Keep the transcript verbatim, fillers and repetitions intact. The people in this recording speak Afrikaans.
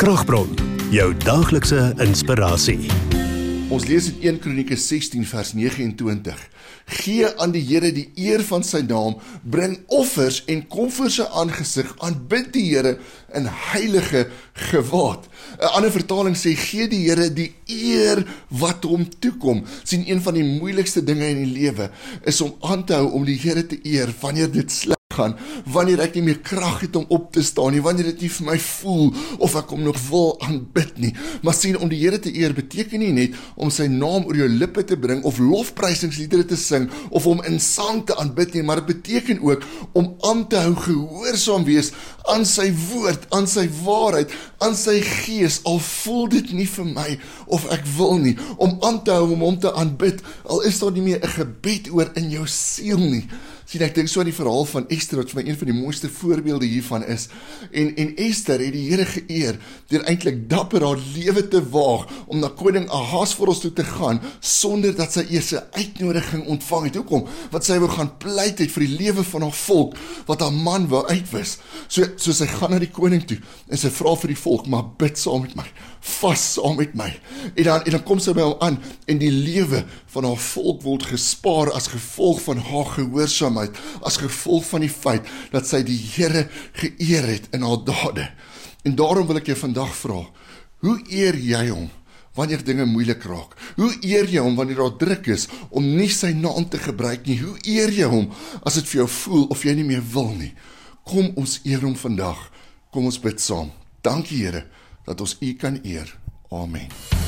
Kragbron, jou daglikse inspirasie. Ons lees in Eerste Kronieke sestien vers negenentwintig. Gee aan die Here die eer van sy naam, bring offers en kom voor sy aangesig, aanbid die Here in heilige gewaad. 'n Ander vertaling sê, gee die Here die eer wat hom toekom. Sien, een van die moeilikste dinge in die lewe is om aan te hou om die Here te eer wanneer dit sleg gaan, wanneer ek nie meer krag het om op te staan nie, wanneer dit nie vir my voel, of ek hom nog wil aanbid nie. Maar sien, om die Here te eer beteken nie net om sy naam oor jou lippe te bring, of lofprysingsliedere te sing, of om in sang te aanbid nie, maar dit beteken ook om aan te hou gehoorsaam wees aan sy woord, aan sy waarheid, aan sy gees, al voel dit nie vir my, of ek wil nie, om aan te hou om hom te aanbid, al is daar nie meer 'n gebed oor in jou siel nie. Sien, ek dink so aan die verhaal van Esther, wat vir my een van die mooiste voorbeelde hiervan is. En, en Esther het die Here geëer, deur eintlik dapper haar lewe te waag, om na koning Ahasveros toe te gaan, sonder dat sy eers 'n uitnodiging ontvang het. Hoekom? Want sy wou gaan pleit het vir die lewe van haar volk, wat haar man wou uitwis. So, so sy gaan na die koning toe, en sy vra vir die volk, maar bid saam met my, vas saam met my. En dan, en dan kom sy by hom aan, en die lewe van haar volk word gespaar as gevolg van haar gehoorsaamheid, as gevolg van die feit dat sy die Here geëer het in haar dade. En daarom wil ek jou vandag vra, hoe eer jy hom wanneer dinge moeilik raak? Hoe eer jy hom wanneer daar druk is om nie sy naam te gebruik nie? Hoe eer jy hom as dit vir jou voel of jy nie meer wil nie? Kom ons eer hom vandag. Kom ons bid saam. Dankie Here dat ons U kan eer. Amen.